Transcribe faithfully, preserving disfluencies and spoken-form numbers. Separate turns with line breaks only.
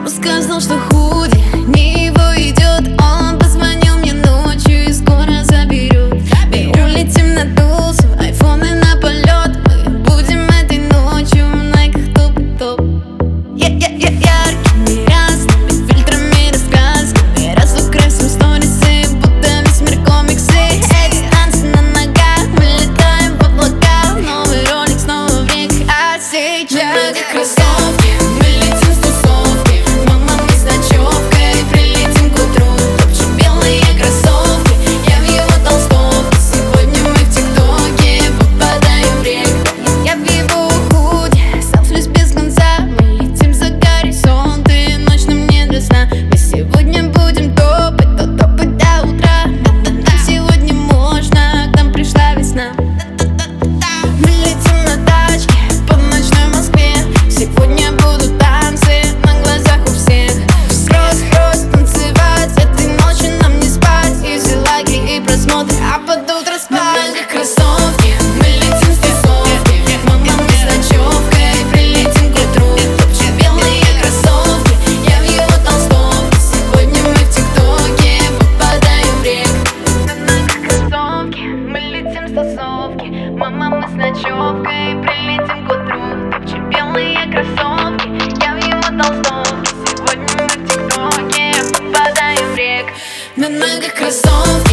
Он сказал, что худи не его идет. Он позвонил мне ночью и скоро заберет. Мы улетим на тусу, айфоны на полет. Мы будем этой ночью в найках топ и топ. Я-я-я яркими разными фильтрами, раскрасками разукрасим сторисы, будто весь мир комиксы. Эти танцы на ногах, мы летаем в облаках. Новый ролик, снова в век, а сейчас кроссовки. Мы летим с тусовки, мама, мы с ночевкой. Прилетим к утру, топчем белые кроссовки. Я в его толстовке, сегодня мы в тиктоке попадаем в рек. Я в его худи, селфлюсь без конца. Мы летим за горизонты, ночь нам не до сна. Мы сегодня будем топать, то топать до утра. Нам сегодня можно, к нам пришла весна. Мы летим на тачке по ночной Москве. Сегодня будут танцы на глазах у всех. Просто-просто танцевать, этой ночью нам не спать. И все лайки и просмотры, а под утро спать. Кроссовки, мы летим с тусовки. Мама, мы с ночевкой. Прилетим к утру, топчем белые кроссовки. Я в его толстовке, сегодня мы в тиктоке попадаем в рек. Кроссовки, мы летим с тусовки. Мама, мы с ночевкой. Прилетим к утру, топчем белые кроссовки. Я в его толстовке, сегодня мы в тиктоке попадаем в рек. На ногах кроссовки.